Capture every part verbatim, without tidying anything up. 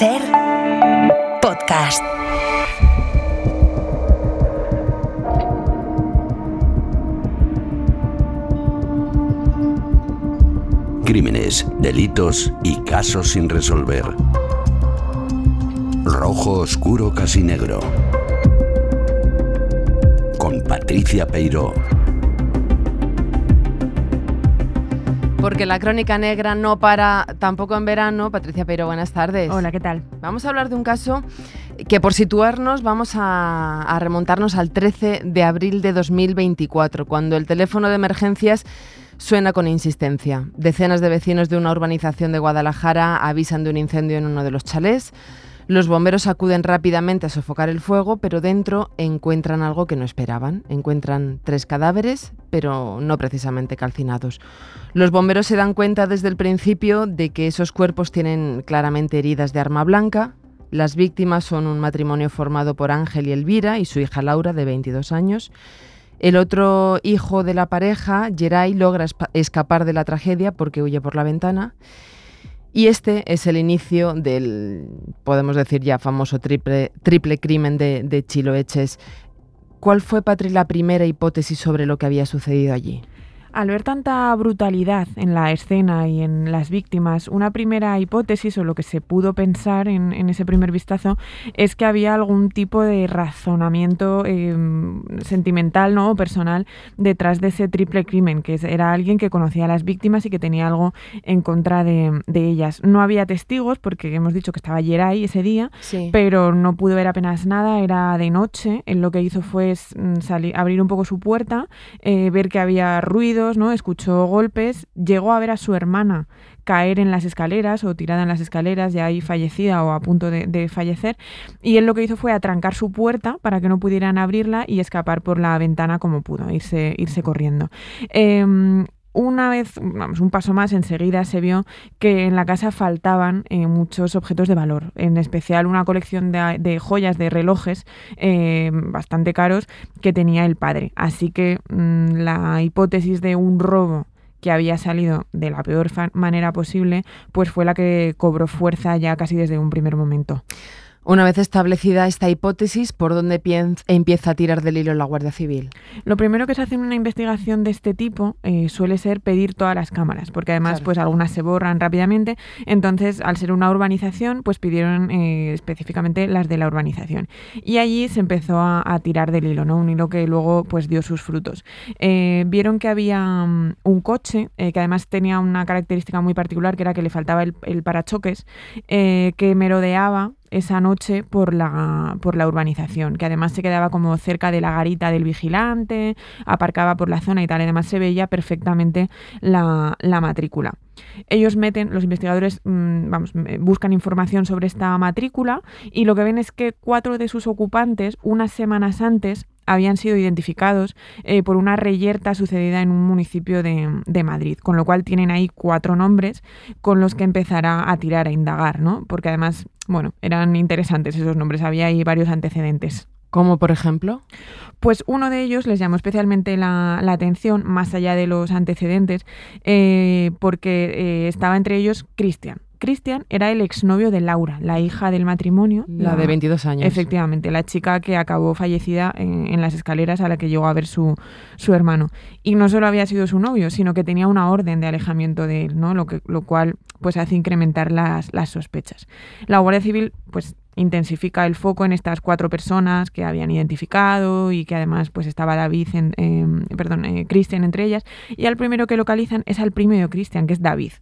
Ser podcast. Crímenes, delitos y casos sin resolver. Rojo oscuro casi negro. Con Patricia Peiró. Porque la crónica negra no para tampoco en verano. Patricia Peiró, buenas tardes. Hola, ¿qué tal? Vamos a hablar de un caso que, por situarnos, vamos a, a remontarnos al trece de abril de dos mil veinticuatro, cuando el teléfono de emergencias suena con insistencia. Decenas de vecinos de una urbanización de Guadalajara avisan de un incendio en uno de los chalés. Los bomberos acuden rápidamente a sofocar el fuego, pero dentro encuentran algo que no esperaban. Encuentran tres cadáveres, pero no precisamente calcinados. Los bomberos se dan cuenta desde el principio de que esos cuerpos tienen claramente heridas de arma blanca. Las víctimas son un matrimonio formado por Ángel y Elvira y su hija Laura, de veintidós años. El otro hijo de la pareja, Geray, logra escapar de la tragedia porque huye por la ventana. Y este es el inicio del, podemos decir ya, famoso triple, triple crimen de, de Chiloeches. ¿Cuál fue, Patri, la primera hipótesis sobre lo que había sucedido allí? Al ver tanta brutalidad en la escena y en las víctimas, una primera hipótesis, o lo que se pudo pensar en, en ese primer vistazo, es que había algún tipo de razonamiento eh, sentimental, ¿no?, o personal detrás de ese triple crimen, que era alguien que conocía a las víctimas y que tenía algo en contra de, de ellas. No había testigos, porque hemos dicho que estaba Geray ese día, sí. Pero no pudo ver apenas nada, era de noche. Él lo que hizo fue salir, abrir un poco su puerta, eh, ver que había ruido, ¿no? Escuchó golpes, llegó a ver a su hermana caer en las escaleras o tirada en las escaleras, ya ahí fallecida o a punto de, de fallecer, y él lo que hizo fue atrancar su puerta para que no pudieran abrirla y escapar por la ventana como pudo, irse, irse corriendo. Eh, Una vez, vamos, un paso más, enseguida se vio que en la casa faltaban eh, muchos objetos de valor, en especial una colección de, de joyas, de relojes eh, bastante caros que tenía el padre. Así que mmm, la hipótesis de un robo que había salido de la peor manera posible, pues fue la que cobró fuerza ya casi desde un primer momento. Una vez establecida esta hipótesis, ¿por dónde empieza a tirar del hilo la Guardia Civil? Lo primero que se hace en una investigación de este tipo eh, suele ser pedir todas las cámaras, porque además claro. pues algunas se borran rápidamente. Entonces, al ser una urbanización, pues pidieron eh, específicamente las de la urbanización. Y allí se empezó a, a tirar del hilo, ¿no? Un hilo que luego pues dio sus frutos. Eh, vieron que había um, un coche eh, que además tenía una característica muy particular, que era que le faltaba el, el parachoques, eh, que merodeaba esa noche por la, por la urbanización, que además se quedaba como cerca de la garita del vigilante, aparcaba por la zona y tal, y además se veía perfectamente la, la matrícula. Ellos meten, los investigadores mmm, vamos, buscan información sobre esta matrícula y lo que ven es que cuatro de sus ocupantes, unas semanas antes, habían sido identificados eh, por una reyerta sucedida en un municipio de, de Madrid, con lo cual tienen ahí cuatro nombres con los que empezará a tirar, a indagar, ¿no? Porque además, bueno, eran interesantes esos nombres, había ahí varios antecedentes. ¿Cómo, por ejemplo? Pues uno de ellos les llamó especialmente la, la atención, más allá de los antecedentes, eh, porque eh, estaba entre ellos Cristian. Cristian era el exnovio de Laura, la hija del matrimonio. La, la de veintidós años. Efectivamente, la chica que acabó fallecida en, en las escaleras a la que llegó a ver su, su hermano. Y no solo había sido su novio, sino que tenía una orden de alejamiento de él, ¿no? Lo, que, lo cual pues hace incrementar las, las sospechas. La Guardia Civil pues intensifica el foco en estas cuatro personas que habían identificado y que además pues estaba David, en, eh, perdón, eh, Cristian entre ellas. Y al primero que localizan es al primo de Cristian, que es David.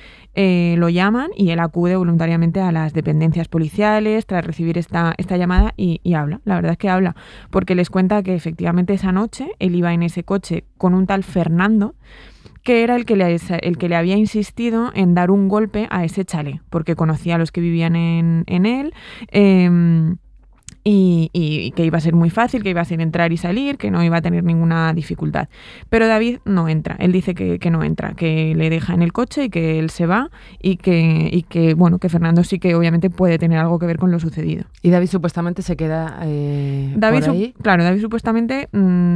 Eh, lo llaman y él acude voluntariamente a las dependencias policiales tras recibir esta, esta llamada y, y habla, la verdad es que habla, porque les cuenta que efectivamente esa noche él iba en ese coche con un tal Fernando, que era el que le, el que le había insistido en dar un golpe a ese chalet, porque conocía a los que vivían en, en él, eh, Y, y, y que iba a ser muy fácil, que iba a ser entrar y salir, que no iba a tener ninguna dificultad. Pero David no entra, él dice que, que no entra, que le deja en el coche y que él se va y que, y que, bueno, que Fernando sí que obviamente puede tener algo que ver con lo sucedido. Y David supuestamente se queda eh, David por ahí. Su- claro, David supuestamente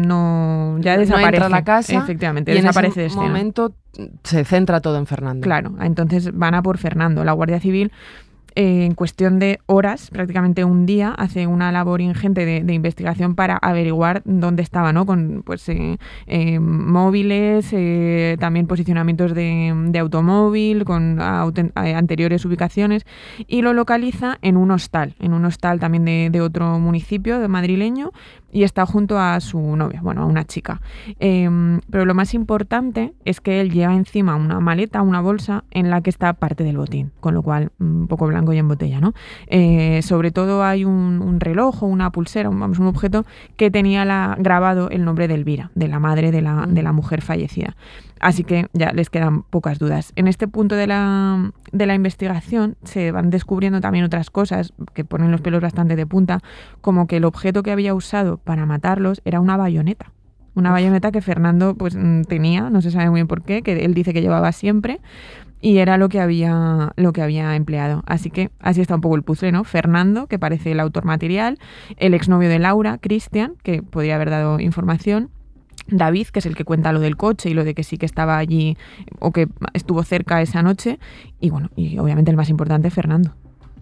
no ya desaparece. No entra a la casa. Efectivamente, y desaparece en de ese escena. momento se centra todo en Fernando. Claro, entonces van a por Fernando. La Guardia Civil eh, en cuestión de horas, prácticamente un día, hace una labor ingente de, de investigación para averiguar dónde estaba, ¿no? Con pues eh, eh, móviles, eh, también posicionamientos de, de automóvil, con auten- anteriores ubicaciones, y lo localiza en un hostal, en un hostal también de, de otro municipio de madrileño, y está junto a su novia, bueno, a una chica. Eh, pero lo más importante es que él lleva encima una maleta, una bolsa en la que está parte del botín, con lo cual un poco blanco y en botella, ¿no? Eh, sobre todo hay un, un reloj o una pulsera, un, vamos, un objeto que tenía la, grabado el nombre de Elvira, de la madre de la, de la mujer fallecida. Así que ya les quedan pocas dudas. En este punto de la, de la investigación se van descubriendo también otras cosas que ponen los pelos bastante de punta, como que el objeto que había usado para matarlos era una bayoneta. Una bayoneta que Fernando pues tenía, no se sabe muy bien por qué, que él dice que llevaba siempre, y era lo que había, lo que había empleado. Así que así está un poco el puzzle, ¿no? Fernando, que parece el autor material, el exnovio de Laura, Cristian, que podría haber dado información, David, que es el que cuenta lo del coche y lo de que sí que estaba allí o que estuvo cerca esa noche, y bueno, y obviamente el más importante, Fernando.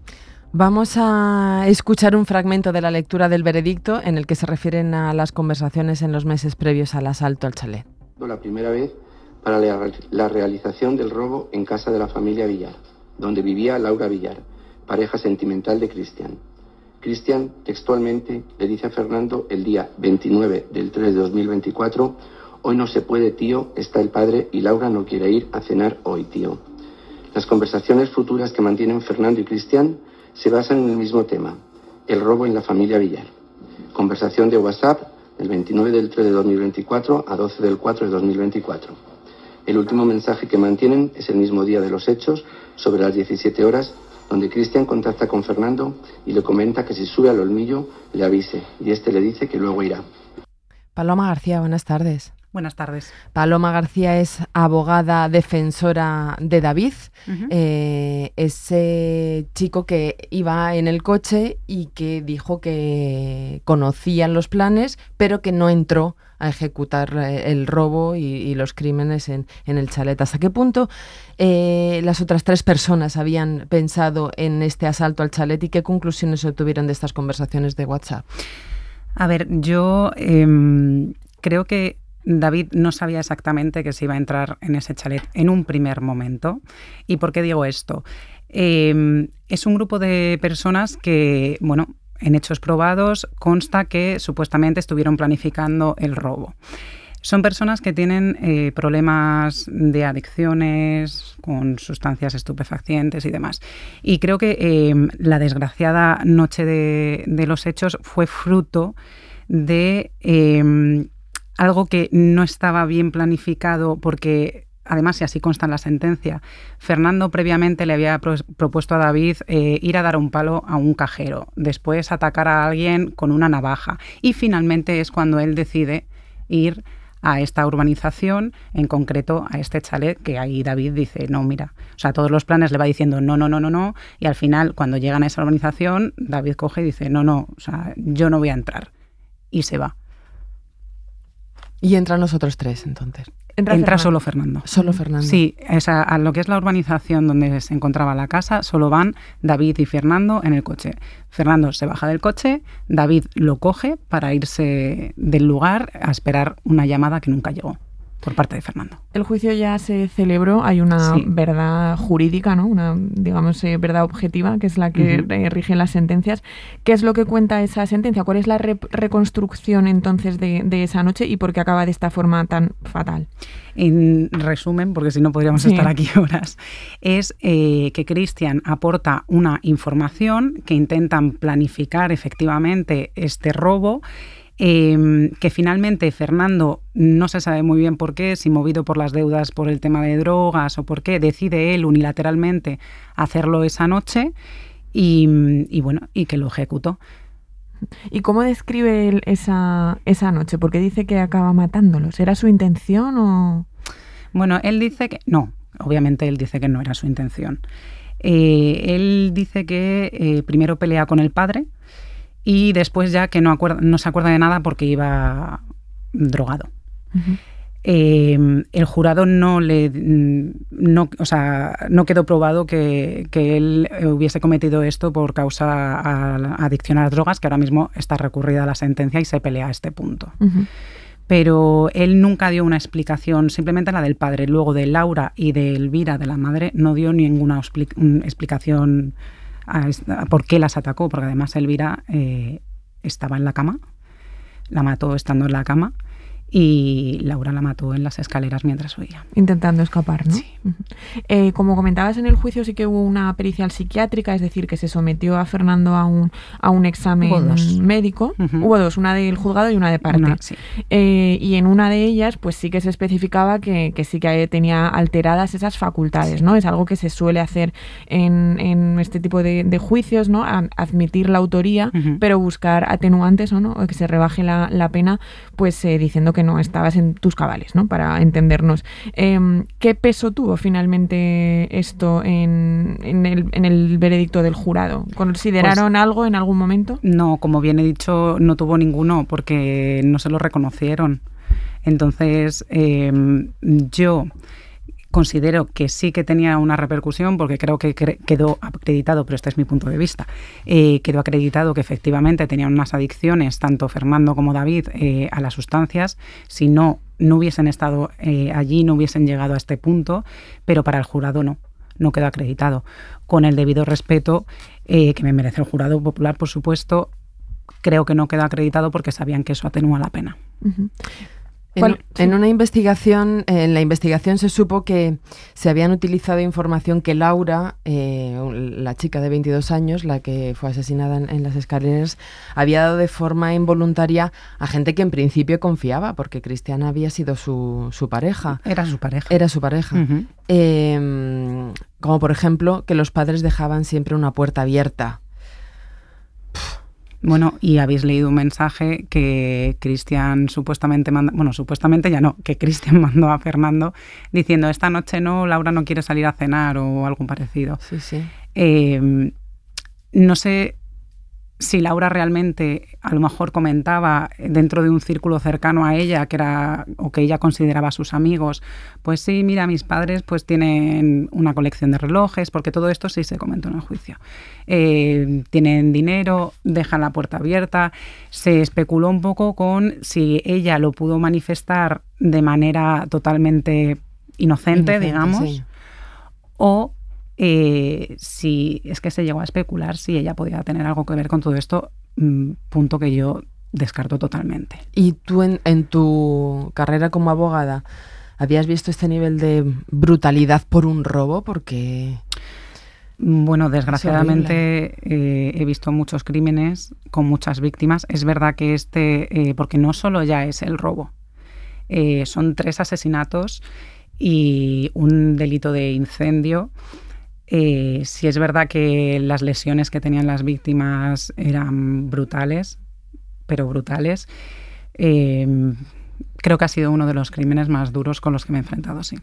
Vamos a escuchar un fragmento de la lectura del veredicto en el que se refieren a las conversaciones en los meses previos al asalto al chalet. La primera vez para la realización del robo en casa de la familia Villar, donde vivía Laura Villar, pareja sentimental de Cristian. Cristian, textualmente, le dice a Fernando el día veintinueve del tres de dos mil veinticuatro: hoy no se puede, tío, está el padre y Laura no quiere ir a cenar hoy, tío. Las conversaciones futuras que mantienen Fernando y Cristian se basan en el mismo tema, el robo en la familia Villar. Conversación de WhatsApp del veintinueve del tres de dos mil veinticuatro a doce del cuatro de dos mil veinticuatro. El último mensaje que mantienen es el mismo día de los hechos, sobre las diecisiete horas, donde Cristian contacta con Fernando y le comenta que si sube al Olmillo le avise, y este le dice que luego irá. Paloma García, buenas tardes. Buenas tardes. Paloma García es abogada defensora de David, uh-huh. eh, ese chico que iba en el coche y que dijo que conocía los planes, pero que no entró a ejecutar el robo y, y los crímenes en, en el chalet. ¿Hasta qué punto eh, las otras tres personas habían pensado en este asalto al chalet y qué conclusiones se obtuvieron de estas conversaciones de WhatsApp? A ver, yo eh, creo que David no sabía exactamente que se iba a entrar en ese chalet en un primer momento. ¿Y por qué digo esto? Eh, es un grupo de personas que, bueno, en hechos probados consta que supuestamente estuvieron planificando el robo. Son personas que tienen eh, problemas de adicciones con sustancias estupefacientes y demás. Y creo que eh, la desgraciada noche de, de los hechos fue fruto de Eh, algo que no estaba bien planificado porque, además, y así consta en la sentencia, Fernando previamente le había pro- propuesto a David eh, ir a dar un palo a un cajero, después atacar a alguien con una navaja y finalmente es cuando él decide ir a esta urbanización, en concreto a este chalet, que ahí David dice, no, mira, o sea, todos los planes le va diciendo no, no, no, no, no, y al final, cuando llegan a esa urbanización, David coge y dice, no, no, o sea, yo no voy a entrar, y se va. Y entran los otros tres, entonces. Entra, Entra solo Fernando. Solo Fernando. Sí, esa, a lo que es la urbanización donde se encontraba la casa, solo van David y Fernando en el coche. Fernando se baja del coche, David lo coge para irse del lugar a esperar una llamada que nunca llegó por parte de Fernando. El juicio ya se celebró, hay una sí. verdad jurídica, ¿no? Una, digamos, eh, verdad objetiva, que es la que uh-huh. eh, rige las sentencias. ¿Qué es lo que cuenta esa sentencia? ¿Cuál es la re- reconstrucción entonces de, de esa noche y por qué acaba de esta forma tan fatal? En resumen, porque si no podríamos sí. estar aquí horas, es eh, que Cristian aporta una información que intentan planificar efectivamente este robo. Eh, que finalmente Fernando no se sabe muy bien por qué, si movido por las deudas por el tema de drogas o por qué, decide él unilateralmente hacerlo esa noche y, y bueno, y que lo ejecutó. ¿Y cómo describe él esa, esa noche? Porque dice que acaba matándolos. ¿Era su intención o...? Bueno, él dice que... No, obviamente él dice que no era su intención. Eh, él dice que eh, primero pelea con el padre y después ya que no, acuerda, no se acuerda de nada porque iba drogado. Uh-huh. Eh, el jurado no le no, o sea, no quedó probado que, que él hubiese cometido esto por causa a la adicción a las drogas, que ahora mismo está recurrida a la sentencia y se pelea a este punto. Uh-huh. Pero él nunca dio una explicación, simplemente la del padre. Luego de Laura y de Elvira, de la madre, no dio ninguna expli- explicación a, a por qué las atacó, porque además Elvira eh, estaba en la cama, la mató estando en la cama, y Laura la mató en las escaleras mientras huía. Intentando escapar, ¿no? Sí. Uh-huh. Eh, como comentabas, en el juicio sí que hubo una pericial psiquiátrica, es decir, que se sometió a Fernando a un, a un examen hubo dos. médico. Uh-huh. Hubo dos, una del juzgado y una de parte. Una, sí. eh, y en una de ellas, pues sí que se especificaba que, que sí que tenía alteradas esas facultades, sí. ¿no? Es algo que se suele hacer en, en este tipo de, de juicios, ¿no? A, admitir la autoría, uh-huh. pero buscar atenuantes, ¿no? O que se rebaje la, la pena, pues eh, diciendo que no estabas en tus cabales, ¿no? Para entendernos. Eh, ¿Qué peso tuvo finalmente esto en, en, el, en el veredicto del jurado? ¿Consideraron pues, algo en algún momento? No, como bien he dicho, no tuvo ninguno porque no se lo reconocieron. Entonces, eh, yo considero que sí que tenía una repercusión porque creo que cre- quedó acreditado, pero este es mi punto de vista, eh, quedó acreditado que efectivamente tenían unas adicciones, tanto Fernando como David, eh, a las sustancias. Si no, no hubiesen estado eh, allí, no hubiesen llegado a este punto, pero para el jurado no, no quedó acreditado. Con el debido respeto eh, que me merece el jurado popular, por supuesto, creo que no quedó acreditado porque sabían que eso atenúa la pena. Uh-huh. En, en una investigación, en la investigación se supo que se habían utilizado información que Laura, eh, la chica de veintidós años, la que fue asesinada en, en las escaleras, había dado de forma involuntaria a gente que en principio confiaba, porque Cristian había sido su, su pareja. Era su pareja. Era su pareja. Uh-huh. Eh, como por ejemplo, que los padres dejaban siempre una puerta abierta. Bueno, y habéis leído un mensaje que Cristian supuestamente manda, bueno, supuestamente ya no, que Cristian mandó a Fernando diciendo esta noche no, Laura no quiere salir a cenar o algo parecido. Sí, sí. Eh, no sé si Laura realmente a lo mejor comentaba dentro de un círculo cercano a ella que era o que ella consideraba sus amigos, pues sí, mira, mis padres pues tienen una colección de relojes, porque todo esto sí se comentó en el juicio. Eh, tienen dinero, dejan la puerta abierta. Se especuló un poco con si ella lo pudo manifestar de manera totalmente inocente, inocente digamos, sí. o Eh, si es que se llegó a especular si ella podía tener algo que ver con todo esto, mmm, punto que yo descarto totalmente. ¿Y tú en, en tu carrera como abogada habías visto este nivel de brutalidad por un robo? Porque bueno, desgraciadamente eh, he visto muchos crímenes con muchas víctimas. Es verdad que este, eh, porque no solo ya es el robo, eh, son tres asesinatos y un delito de incendio. Eh, sí es verdad que las lesiones que tenían las víctimas eran brutales, pero brutales. Eh, creo que ha sido uno de los crímenes más duros con los que me he enfrentado, sí.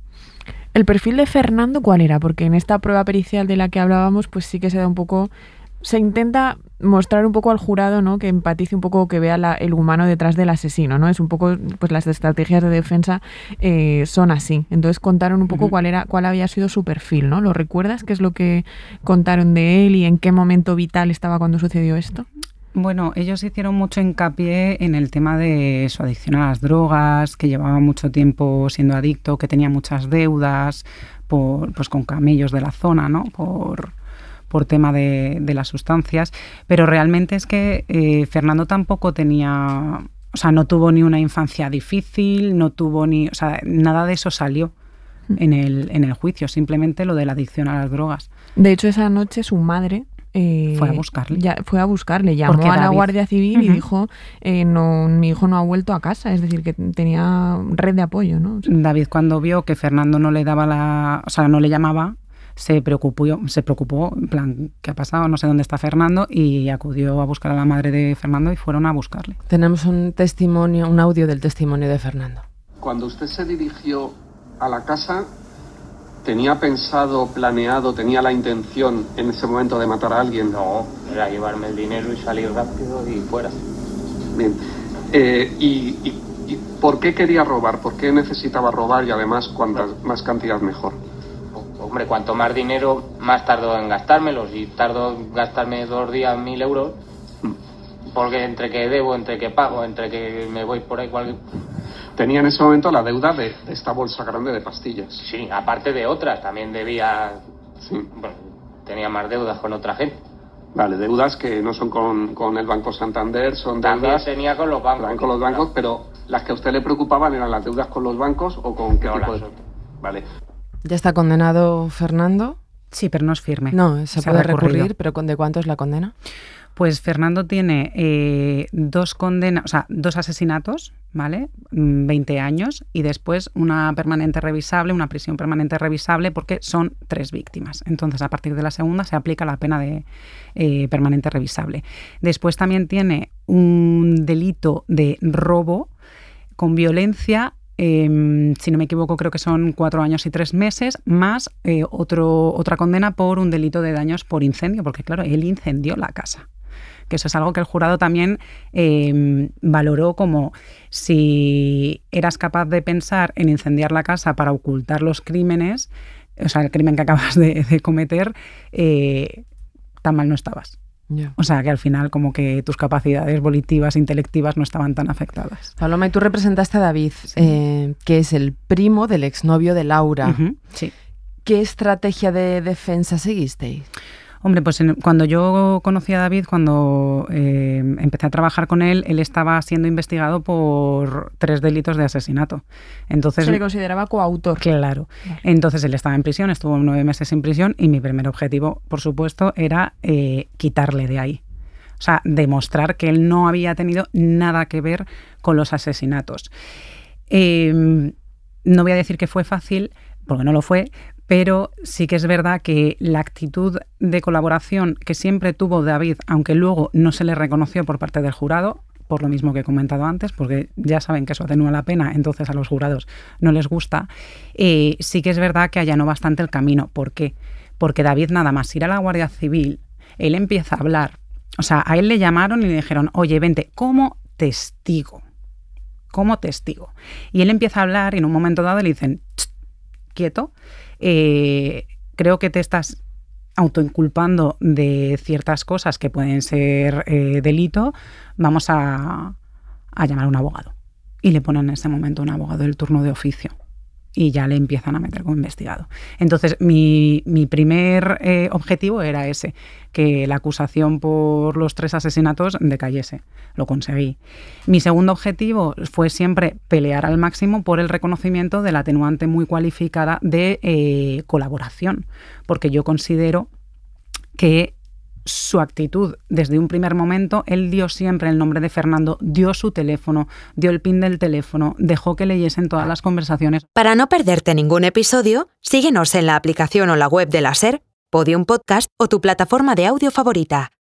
¿El perfil de Fernando cuál era? Porque en esta prueba pericial de la que hablábamos, pues sí que se da un poco... Se intenta mostrar un poco al jurado, ¿no? Que empatice un poco, que vea la, el humano detrás del asesino, ¿no? Es un poco, pues las estrategias de defensa eh, son así. Entonces contaron un poco uh-huh. cuál era, cuál había sido su perfil, ¿no? ¿Lo recuerdas? ¿Qué es lo que contaron de él y en qué momento vital estaba cuando sucedió esto? Bueno, ellos hicieron mucho hincapié en el tema de su adicción a las drogas, que llevaba mucho tiempo siendo adicto, que tenía muchas deudas por, pues con camellos de la zona, ¿no? Por por tema de, de las sustancias, pero realmente es que eh, Fernando tampoco tenía, o sea, no tuvo ni una infancia difícil, no tuvo ni, o sea, nada de eso salió en el, en el juicio, simplemente lo de la adicción a las drogas. De hecho, esa noche su madre eh, fue a buscarle. Ya, fue a buscarle, llamó a la Guardia Civil uh-huh. y dijo, eh, no, mi hijo no ha vuelto a casa, es decir, que tenía red de apoyo, ¿no? O sea, David, cuando vio que Fernando no le daba la, o sea, no le llamaba, se preocupó, se preocupó, en plan, ¿qué ha pasado? No sé dónde está Fernando, y acudió a buscar a la madre de Fernando y fueron a buscarle. Tenemos un testimonio, un audio del testimonio de Fernando. Cuando usted se dirigió a la casa, ¿tenía pensado, planeado, tenía la intención en ese momento de matar a alguien? No, era llevarme el dinero y salir rápido y fuera. Bien. Eh, y, y, ¿Y por qué quería robar? ¿Por qué necesitaba robar y además cuantas más cantidad mejor? Hombre, cuanto más dinero, más tardo en gastármelo. Si tardo en gastarme dos días mil euros, porque entre que debo, entre que pago, entre que me voy por ahí cualquier... Tenía en ese momento la deuda de, de esta bolsa grande de pastillas. Sí, aparte de otras, también debía... Sí. Bueno, tenía más deudas con otra gente. Vale, deudas que no son con, con el Banco Santander, son También deudas... tenía con los bancos. Con los bancos, pero las que a usted le preocupaban eran las deudas con los bancos o con qué No, tipo las de... otras. Vale. ¿Ya está condenado Fernando? Sí, pero no es firme. No, se, Se ha puede recurrido. recurrir, pero ¿de cuánto es la condena? Pues Fernando tiene eh, dos condenas, o sea, dos asesinatos, ¿vale? veinte años y después una permanente revisable, una prisión permanente revisable porque son tres víctimas. Entonces, a partir de la segunda se aplica la pena de eh, permanente revisable. Después también tiene un delito de robo con violencia. Eh, si no me equivoco, creo que son cuatro años y tres meses, más eh, otro, otra condena por un delito de daños por incendio, porque claro, él incendió la casa. Que eso es algo que el jurado también eh, valoró como si eras capaz de pensar en incendiar la casa para ocultar los crímenes, o sea, el crimen que acabas de, de cometer, eh, tan mal no estabas. Yeah. O sea, que al final como que tus capacidades volitivas, intelectivas no estaban tan afectadas. Paloma, y tú representaste a David, sí. eh, que es el primo del exnovio de Laura. Uh-huh, sí. ¿Qué estrategia de defensa seguisteis? Hombre, pues en, cuando yo conocí a David, cuando eh, empecé a trabajar con él, él estaba siendo investigado por tres delitos de asesinato. Entonces, se le consideraba coautor. Claro. Vale. Entonces él estaba en prisión, estuvo nueve meses en prisión y mi primer objetivo, por supuesto, era eh, quitarle de ahí. O sea, demostrar que él no había tenido nada que ver con los asesinatos. Eh, no voy a decir que fue fácil, porque no lo fue, pero sí que es verdad que la actitud de colaboración que siempre tuvo David, aunque luego no se le reconoció por parte del jurado, por lo mismo que he comentado antes, porque ya saben que eso atenúa la pena, entonces a los jurados no les gusta, eh, sí que es verdad que allanó bastante el camino. ¿Por qué? Porque David, nada más ir a la Guardia Civil, él empieza a hablar. O sea, a él le llamaron y le dijeron, oye, vente, como testigo, como testigo. Y él empieza a hablar y en un momento dado le dicen, quieto, eh, creo que te estás autoinculpando de ciertas cosas que pueden ser eh, delito, vamos a, a llamar a un abogado. Y le ponen en ese momento un abogado del turno de oficio. Y ya le empiezan a meter como investigado. Entonces, mi, mi primer eh, objetivo era ese, que la acusación por los tres asesinatos decayese. Lo conseguí. Mi segundo objetivo fue siempre pelear al máximo por el reconocimiento de la atenuante muy cualificada de eh, colaboración, porque yo considero que su actitud desde un primer momento, él dio siempre el nombre de Fernando, dio su teléfono, dio el pin del teléfono, dejó que leyesen todas las conversaciones. Para no perderte ningún episodio, síguenos en la aplicación o la web de la SER, Podium Podcast o tu plataforma de audio favorita.